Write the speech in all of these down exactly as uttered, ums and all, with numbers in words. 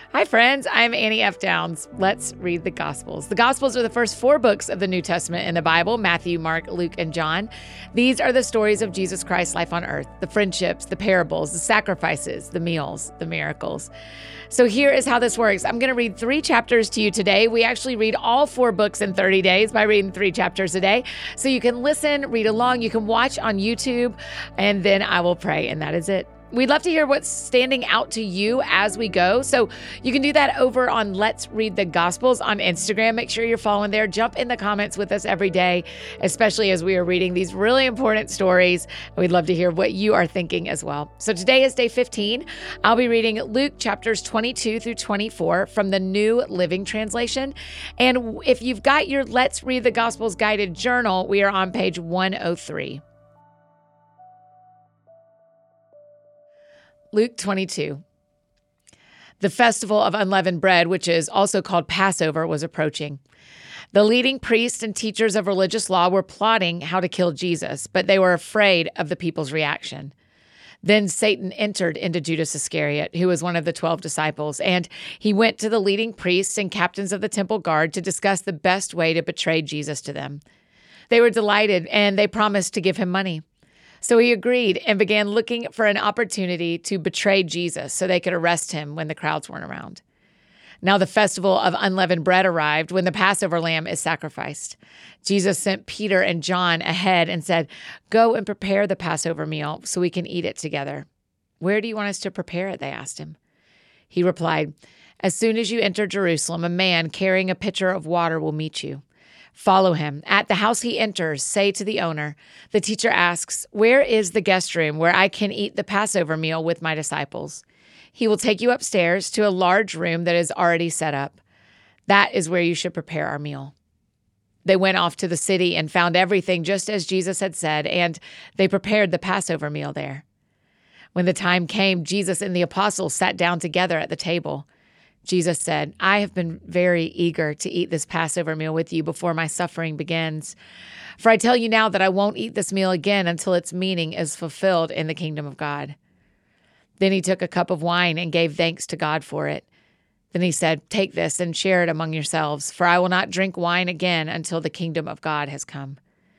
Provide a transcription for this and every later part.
Hi, friends. I'm Annie F. Downs. Let's read the Gospels. The Gospels are the first four books of the New Testament in the Bible: Matthew, Mark, Luke, and John. These are the stories of Jesus Christ's life on earth, the friendships, the parables, the sacrifices, the meals, the miracles. So here is how this works. I'm going to read three chapters to you today. We actually read all four books in thirty days by reading three chapters a day. So you can listen, read along, you can watch on YouTube, and then I will pray, and that is it. We'd love to hear what's standing out to you as we go. So you can do that over on Let's Read the Gospels on Instagram. Make sure you're following there. Jump in the comments with us every day, especially as we are reading these really important stories. We'd love to hear what you are thinking as well. So today is day fifteen. I'll be reading Luke chapters twenty-two through twenty-four from the New Living Translation. And if you've got your Let's Read the Gospels guided journal, we are on page one oh three. Luke twenty-two. The festival of unleavened bread, which is also called Passover, was approaching. The leading priests and teachers of religious law were plotting how to kill Jesus, but they were afraid of the people's reaction. Then Satan entered into Judas Iscariot, who was one of the twelve disciples, and he went to the leading priests and captains of the temple guard to discuss the best way to betray Jesus to them. They were delighted, and they promised to give him money. So he agreed and began looking for an opportunity to betray Jesus so they could arrest him when the crowds weren't around. Now the festival of unleavened bread arrived when the Passover lamb is sacrificed. Jesus sent Peter and John ahead and said, "Go and prepare the Passover meal so we can eat it together." "Where do you want us to prepare it?" they asked him. He replied, "As soon as you enter Jerusalem, a man carrying a pitcher of water will meet you. Follow him. At the house he enters, say to the owner, 'The teacher asks, where is the guest room where I can eat the Passover meal with my disciples?' He will take you upstairs to a large room that is already set up. That is where you should prepare our meal." They went off to the city and found everything just as Jesus had said, and they prepared the Passover meal there. When the time came, Jesus and the apostles sat down together at the table. Jesus said, "I have been very eager to eat this Passover meal with you before my suffering begins. For I tell you now that I won't eat this meal again until its meaning is fulfilled in the kingdom of God." Then he took a cup of wine and gave thanks to God for it. Then he said, "Take this and share it among yourselves, for I will not drink wine again until the kingdom of God has come."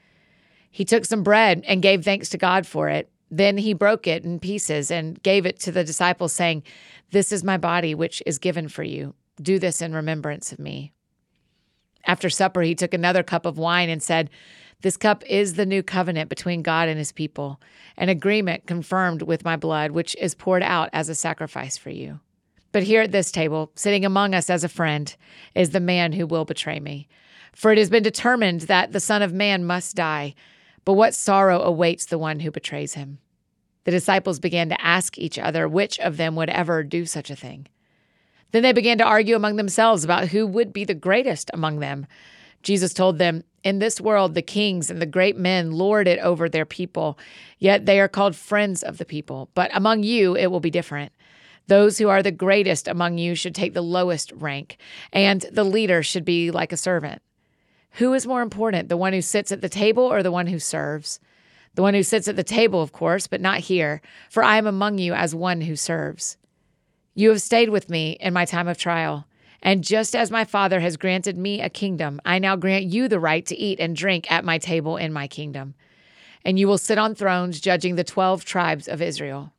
He took some bread and gave thanks to God for it. Then he broke it in pieces and gave it to the disciples, saying, "This is my body, which is given for you. Do this in remembrance of me." After supper, he took another cup of wine and said, "This cup is the new covenant between God and his people, an agreement confirmed with my blood, which is poured out as a sacrifice for you. But here at this table, sitting among us as a friend, is the man who will betray me. For it has been determined that the Son of Man must die, but what sorrow awaits the one who betrays him?" The disciples began to ask each other which of them would ever do such a thing. Then they began to argue among themselves about who would be the greatest among them. Jesus told them, "In this world, the kings and the great men lord it over their people, yet they are called friends of the people. But among you, it will be different. Those who are the greatest among you should take the lowest rank, and the leader should be like a servant. Who is more important, the one who sits at the table or the one who serves? The one who sits at the table, of course, but not here, for I am among you as one who serves. You have stayed with me in my time of trial, and just as my Father has granted me a kingdom, I now grant you the right to eat and drink at my table in my kingdom. And you will sit on thrones judging the twelve tribes of Israel.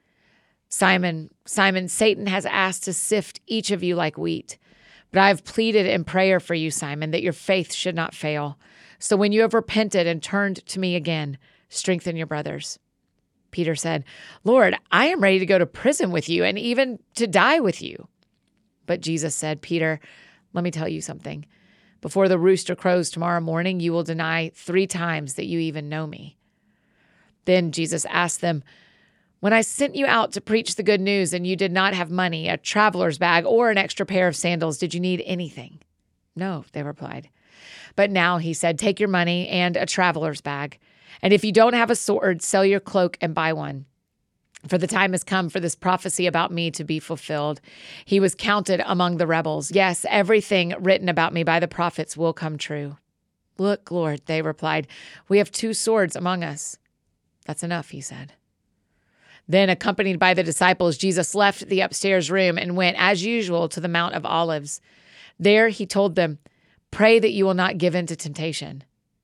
Simon, Simon, Satan has asked to sift each of you like wheat. But I have pleaded in prayer for you, Simon, that your faith should not fail. So when you have repented and turned to me again, strengthen your brothers." Peter said, "Lord, I am ready to go to prison with you and even to die with you." But Jesus said, "Peter, let me tell you something. Before the rooster crows tomorrow morning, you will deny three times that you even know me." Then Jesus asked them, "When I sent you out to preach the good news and you did not have money, a traveler's bag, or an extra pair of sandals, did you need anything?" "No," they replied. "But now," he said, "take your money and a traveler's bag. And if you don't have a sword, sell your cloak and buy one. For the time has come for this prophecy about me to be fulfilled. He was counted among the rebels. Yes, everything written about me by the prophets will come true." "Look, Lord," they replied, "we have two swords among us." "That's enough," he said. Then, accompanied by the disciples, Jesus left the upstairs room and went, as usual, to the Mount of Olives. There he told them, "Pray that you will not give in to temptation."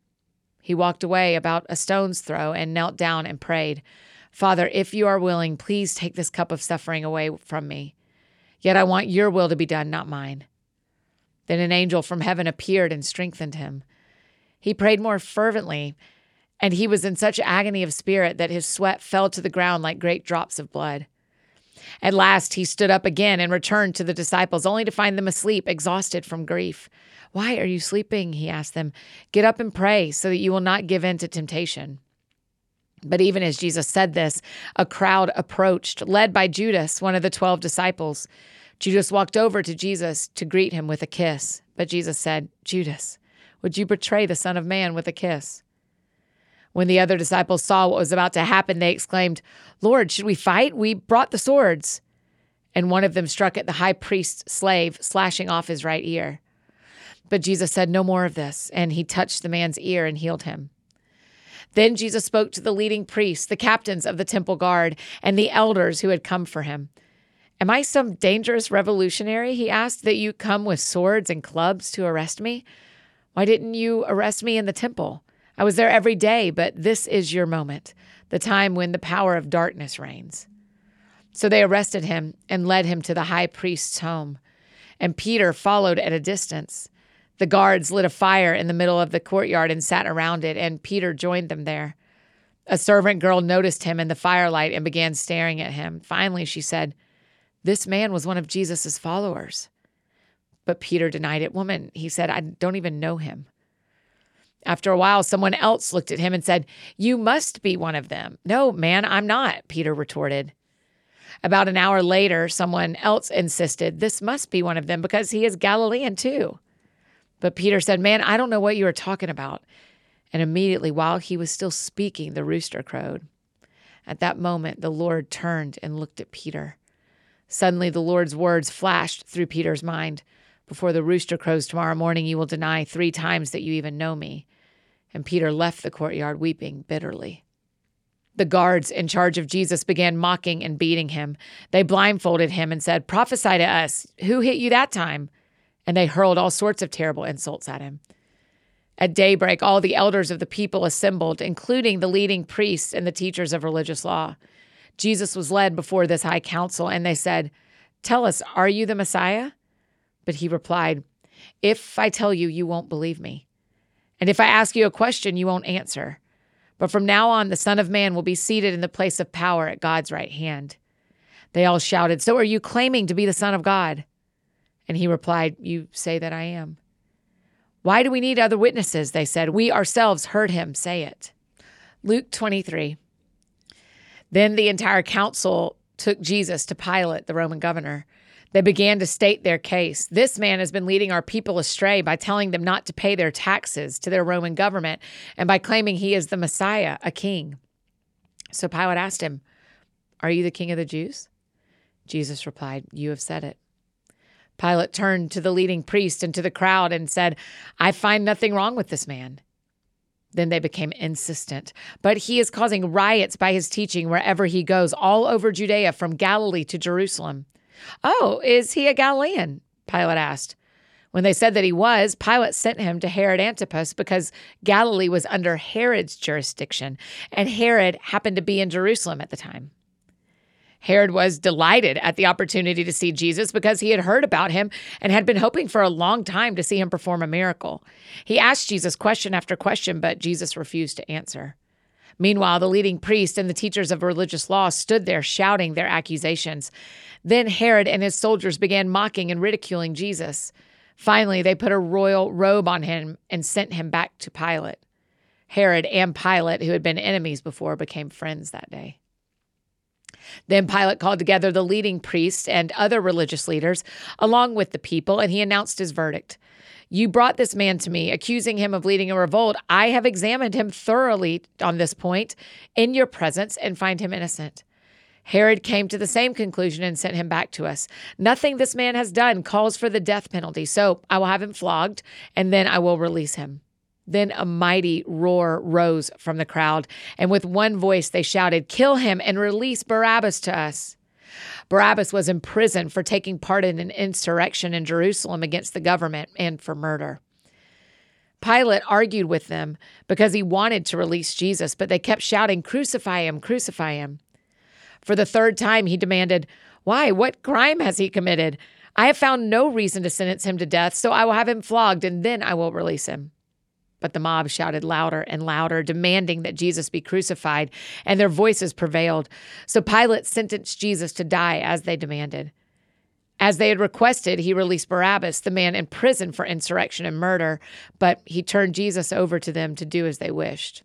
He walked away about a stone's throw and knelt down and prayed, "Father, if you are willing, please take this cup of suffering away from me. Yet I want your will to be done, not mine." Then an angel from heaven appeared and strengthened him. He prayed more fervently, and he was in such agony of spirit that his sweat fell to the ground like great drops of blood. At last he stood up again and returned to the disciples, only to find them asleep, exhausted from grief. "Why are you sleeping?" he asked them. "Get up and pray so that you will not give in to temptation." But even as Jesus said this, a crowd approached, led by Judas, one of the twelve disciples. Judas walked over to Jesus to greet him with a kiss. But Jesus said, "Judas, would you betray the Son of Man with a kiss?" When the other disciples saw what was about to happen, they exclaimed, "Lord, should we fight? We brought the swords." And one of them struck at the high priest's slave, slashing off his right ear. But Jesus said, "No more of this," and he touched the man's ear and healed him. Then Jesus spoke to the leading priests, the captains of the temple guard, and the elders who had come for him. "Am I some dangerous revolutionary," he asked, "that you come with swords and clubs to arrest me? Why didn't you arrest me in the temple? I was there every day, but this is your moment, the time when the power of darkness reigns." So they arrested him and led him to the high priest's home. And Peter followed at a distance. The guards lit a fire in the middle of the courtyard and sat around it, and Peter joined them there. A servant girl noticed him in the firelight and began staring at him. Finally, she said, "This man was one of Jesus' followers." But Peter denied it. "Woman," he said, "I don't even know him." After a while, someone else looked at him and said, "You must be one of them." "No, man, I'm not," Peter retorted. About an hour later, someone else insisted, "This must be one of them because he is Galilean too." But Peter said, "Man, I don't know what you are talking about." And immediately, while he was still speaking, the rooster crowed. At that moment, the Lord turned and looked at Peter. Suddenly, the Lord's words flashed through Peter's mind. "Before the rooster crows tomorrow morning, you will deny three times that you even know me." And Peter left the courtyard weeping bitterly. The guards in charge of Jesus began mocking and beating him. They blindfolded him and said, "Prophesy to us. Who hit you that time?" And they hurled all sorts of terrible insults at him. At daybreak, all the elders of the people assembled, including the leading priests and the teachers of religious law. Jesus was led before this high council, and they said, "Tell us, are you the Messiah?" But he replied, "If I tell you, you won't believe me. And if I ask you a question, you won't answer. But from now on, the Son of Man will be seated in the place of power at God's right hand." They all shouted, "So are you claiming to be the Son of God?" And he replied, "You say that I am." "Why do we need other witnesses?" they said. "We ourselves heard him say it." Luke twenty-three. Then the entire council took Jesus to Pilate, the Roman governor. They began to state their case. "This man has been leading our people astray by telling them not to pay their taxes to their Roman government and by claiming he is the Messiah, a king." So Pilate asked him, "Are you the king of the Jews?" Jesus replied, "You have said it." Pilate turned to the leading priest and to the crowd and said, "I find nothing wrong with this man." Then they became insistent. "But he is causing riots by his teaching wherever he goes, all over Judea, from Galilee to Jerusalem." "Oh, is he a Galilean?" Pilate asked. When they said that he was, Pilate sent him to Herod Antipas because Galilee was under Herod's jurisdiction, and Herod happened to be in Jerusalem at the time. Herod was delighted at the opportunity to see Jesus because he had heard about him and had been hoping for a long time to see him perform a miracle. He asked Jesus question after question, but Jesus refused to answer. Meanwhile, the leading priests and the teachers of religious law stood there shouting their accusations. Then Herod and his soldiers began mocking and ridiculing Jesus. Finally, they put a royal robe on him and sent him back to Pilate. Herod and Pilate, who had been enemies before, became friends that day. Then Pilate called together the leading priests and other religious leaders, along with the people, and he announced his verdict. "You brought this man to me, accusing him of leading a revolt. I have examined him thoroughly on this point in your presence and find him innocent." Herod came to the same conclusion and sent him back to us. "Nothing this man has done calls for the death penalty, so I will have him flogged, and then I will release him." Then a mighty roar rose from the crowd, and with one voice they shouted, "Kill him and release Barabbas to us." Barabbas was in prison for taking part in an insurrection in Jerusalem against the government and for murder. Pilate argued with them because he wanted to release Jesus, but they kept shouting, "Crucify him, crucify him." For the third time, he demanded, "Why? What crime has he committed? I have found no reason to sentence him to death, so I will have him flogged, and then I will release him." But the mob shouted louder and louder, demanding that Jesus be crucified, and their voices prevailed. So Pilate sentenced Jesus to die as they demanded. As they had requested, he released Barabbas, the man in prison for insurrection and murder, but he turned Jesus over to them to do as they wished.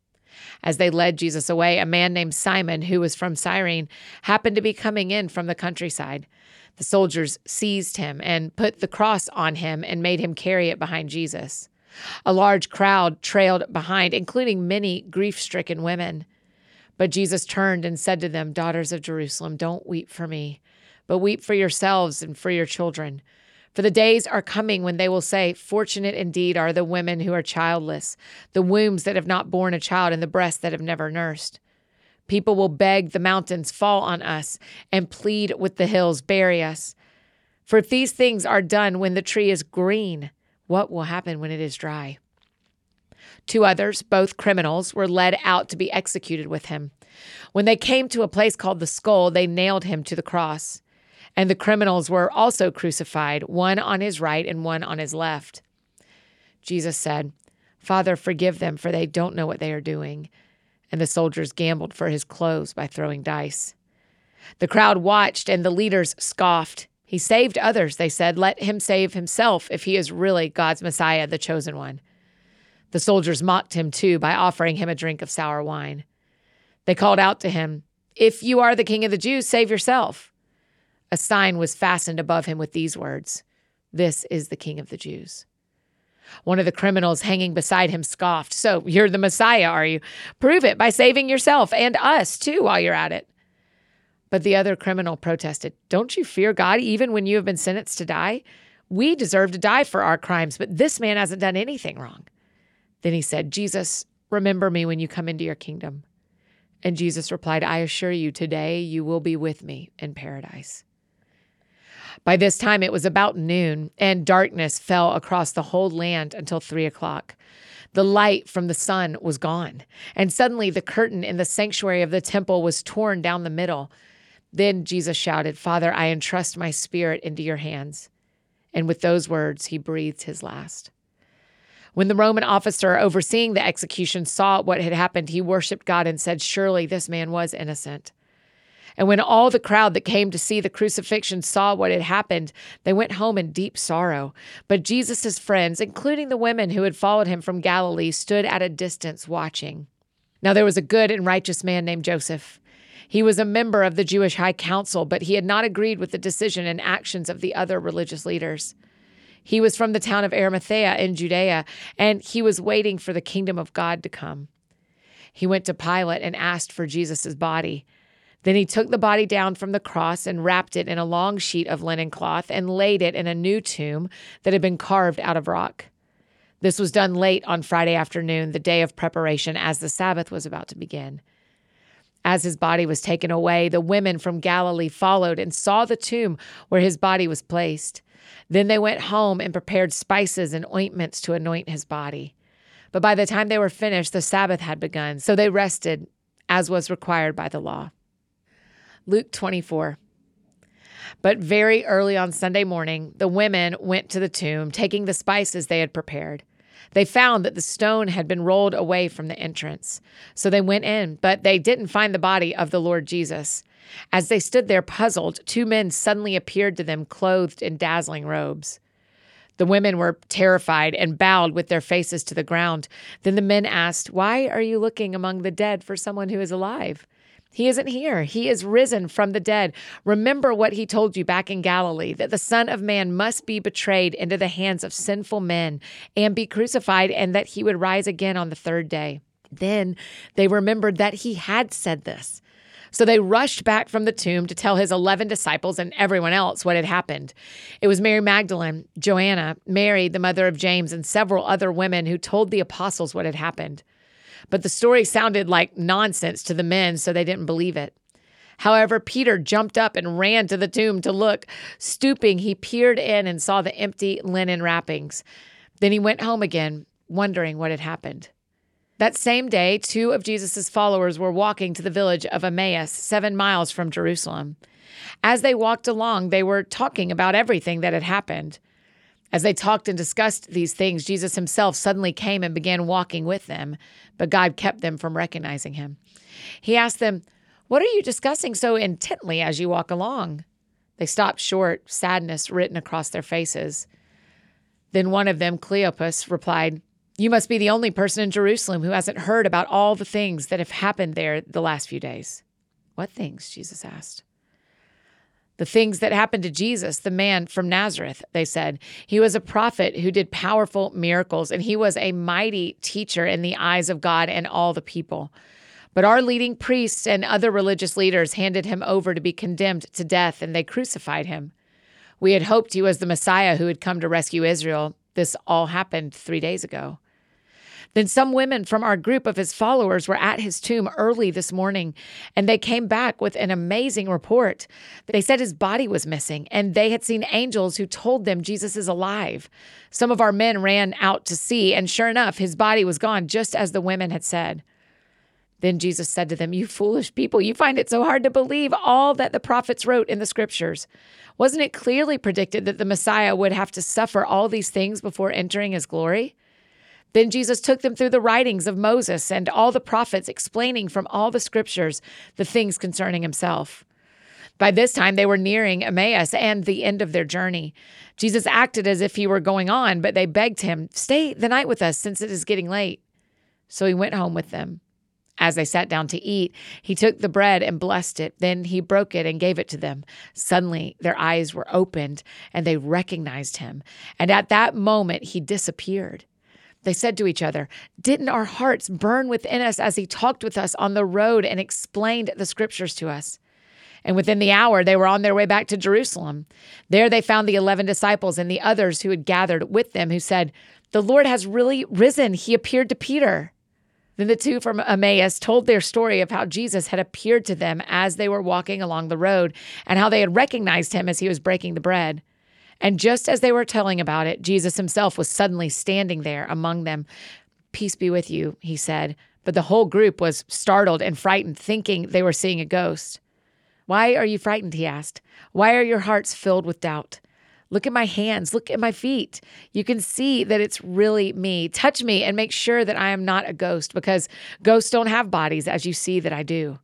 As they led Jesus away, a man named Simon, who was from Cyrene, happened to be coming in from the countryside. The soldiers seized him and put the cross on him and made him carry it behind Jesus. A large crowd trailed behind, including many grief-stricken women. But Jesus turned and said to them, "Daughters of Jerusalem, don't weep for me, but weep for yourselves and for your children. For the days are coming when they will say, 'Fortunate indeed are the women who are childless, the wombs that have not borne a child, and the breasts that have never nursed.' People will beg the mountains, 'Fall on us,' and plead with the hills, 'Bury us.' For if these things are done when the tree is green, what will happen when it is dry?" Two others, both criminals, were led out to be executed with him. When they came to a place called the Skull, they nailed him to the cross. And the criminals were also crucified, one on his right and one on his left. Jesus said, "Father, forgive them, for they don't know what they are doing." And the soldiers gambled for his clothes by throwing dice. The crowd watched, and the leaders scoffed. "He saved others," they said. "Let him save himself if he is really God's Messiah, the chosen one." The soldiers mocked him too by offering him a drink of sour wine. They called out to him, "If you are the King of the Jews, save yourself." A sign was fastened above him with these words, "This is the King of the Jews." One of the criminals hanging beside him scoffed, "So you're the Messiah, are you? Prove it by saving yourself and us too while you're at it." But the other criminal protested, "Don't you fear God even when you have been sentenced to die? We deserve to die for our crimes, but this man hasn't done anything wrong." Then he said, "Jesus, remember me when you come into your kingdom." And Jesus replied, "I assure you, today you will be with me in paradise." By this time it was about noon, and darkness fell across the whole land until three o'clock. The light from the sun was gone, and suddenly the curtain in the sanctuary of the temple was torn down the middle. Then Jesus shouted, "Father, I entrust my spirit into your hands." And with those words, he breathed his last. When the Roman officer overseeing the execution saw what had happened, he worshiped God and said, "Surely this man was innocent." And when all the crowd that came to see the crucifixion saw what had happened, they went home in deep sorrow. But Jesus' friends, including the women who had followed him from Galilee, stood at a distance watching. Now there was a good and righteous man named Joseph. He was a member of the Jewish High Council, but he had not agreed with the decision and actions of the other religious leaders. He was from the town of Arimathea in Judea, and he was waiting for the kingdom of God to come. He went to Pilate and asked for Jesus' body. Then he took the body down from the cross and wrapped it in a long sheet of linen cloth and laid it in a new tomb that had been carved out of rock. This was done late on Friday afternoon, the day of preparation, as the Sabbath was about to begin. As his body was taken away, the women from Galilee followed and saw the tomb where his body was placed. Then they went home and prepared spices and ointments to anoint his body. But by the time they were finished, the Sabbath had begun, so they rested, as was required by the law. Luke twenty-four. But very early on Sunday morning, the women went to the tomb, taking the spices they had prepared. They found that the stone had been rolled away from the entrance. So they went in, but they didn't find the body of the Lord Jesus. As they stood there puzzled, two men suddenly appeared to them clothed in dazzling robes. The women were terrified and bowed with their faces to the ground. Then the men asked, "Why are you looking among the dead for someone who is alive? He isn't here. He is risen from the dead. Remember what he told you back in Galilee, that the Son of Man must be betrayed into the hands of sinful men and be crucified, and that he would rise again on the third day." Then they remembered that he had said this. So they rushed back from the tomb to tell his eleven disciples and everyone else what had happened. It was Mary Magdalene, Joanna, Mary, the mother of James, and several other women who told the apostles what had happened. But the story sounded like nonsense to the men, so they didn't believe it. However, Peter jumped up and ran to the tomb to look. Stooping, he peered in and saw the empty linen wrappings. Then he went home again, wondering what had happened. That same day, two of Jesus' followers were walking to the village of Emmaus, seven miles from Jerusalem. As they walked along, they were talking about everything that had happened. As they talked and discussed these things, Jesus himself suddenly came and began walking with them, but God kept them from recognizing him. He asked them, "What are you discussing so intently as you walk along?" They stopped short, sadness written across their faces. Then one of them, Cleopas, replied, "You must be the only person in Jerusalem who hasn't heard about all the things that have happened there the last few days." "What things?" Jesus asked. "The things that happened to Jesus, the man from Nazareth," they said. "He was a prophet who did powerful miracles, and he was a mighty teacher in the eyes of God and all the people. But our leading priests and other religious leaders handed him over to be condemned to death, and they crucified him. We had hoped he was the Messiah who had come to rescue Israel. This all happened three days ago." Then some women from our group of his followers were at his tomb early this morning, and they came back with an amazing report. They said his body was missing, and they had seen angels who told them Jesus is alive. Some of our men ran out to see, and sure enough, his body was gone, just as the women had said. Then Jesus said to them, "You foolish people, you find it so hard to believe all that the prophets wrote in the scriptures. Wasn't it clearly predicted that the Messiah would have to suffer all these things before entering his glory?" Then Jesus took them through the writings of Moses and all the prophets, explaining from all the scriptures the things concerning himself. By this time, they were nearing Emmaus and the end of their journey. Jesus acted as if he were going on, but they begged him, "Stay the night with us, since it is getting late." So he went home with them. As they sat down to eat, he took the bread and blessed it. Then he broke it and gave it to them. Suddenly, their eyes were opened, and they recognized him. And at that moment, he disappeared. They said to each other, "Didn't our hearts burn within us as he talked with us on the road and explained the scriptures to us?" And within the hour, they were on their way back to Jerusalem. There they found the eleven disciples and the others who had gathered with them, who said, "The Lord has really risen. He appeared to Peter." Then the two from Emmaus told their story of how Jesus had appeared to them as they were walking along the road, and how they had recognized him as he was breaking the bread. And just as they were telling about it, Jesus himself was suddenly standing there among them. "Peace be with you," he said. But the whole group was startled and frightened, thinking they were seeing a ghost. "Why are you frightened?" he asked. "Why are your hearts filled with doubt? Look at my hands. Look at my feet. You can see that it's really me. Touch me and make sure that I am not a ghost, because ghosts don't have bodies, as you see that I do."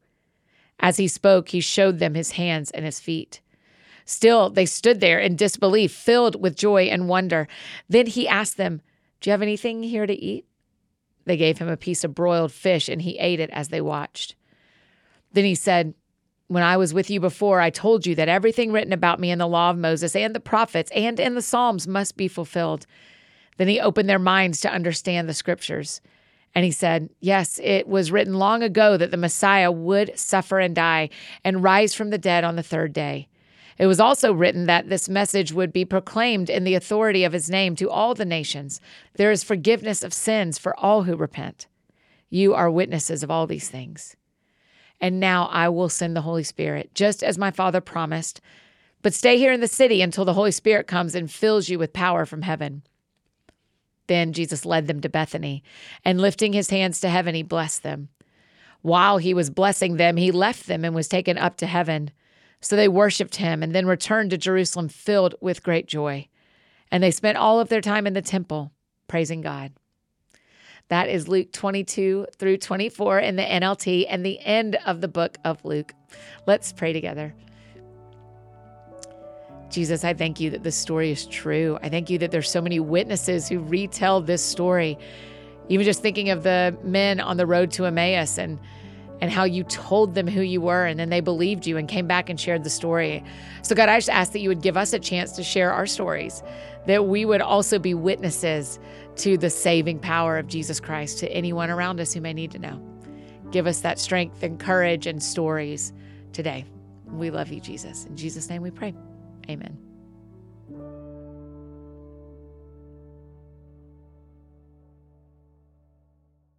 As he spoke, he showed them his hands and his feet. Still, they stood there in disbelief, filled with joy and wonder. Then he asked them, "Do you have anything here to eat?" They gave him a piece of broiled fish, and he ate it as they watched. Then he said, "When I was with you before, I told you that everything written about me in the law of Moses and the prophets and in the Psalms must be fulfilled." Then he opened their minds to understand the scriptures. And he said, "Yes, it was written long ago that the Messiah would suffer and die and rise from the dead on the third day. It was also written that this message would be proclaimed in the authority of his name to all the nations. There is forgiveness of sins for all who repent. You are witnesses of all these things. And now I will send the Holy Spirit, just as my Father promised. But stay here in the city until the Holy Spirit comes and fills you with power from heaven." Then Jesus led them to Bethany, and lifting his hands to heaven, he blessed them. While he was blessing them, he left them and was taken up to heaven. So they worshiped him and then returned to Jerusalem filled with great joy. And they spent all of their time in the temple, praising God. That is Luke twenty-two through twenty-four in the N L T and the end of the book of Luke. Let's pray together. Jesus, I thank you that this story is true. I thank you that there's so many witnesses who retell this story. Even just thinking of the men on the road to Emmaus and and how you told them who you were, and then they believed you and came back and shared the story. So God, I just ask that you would give us a chance to share our stories, that we would also be witnesses to the saving power of Jesus Christ to anyone around us who may need to know. Give us that strength and courage and stories today. We love you, Jesus. In Jesus' name we pray. Amen.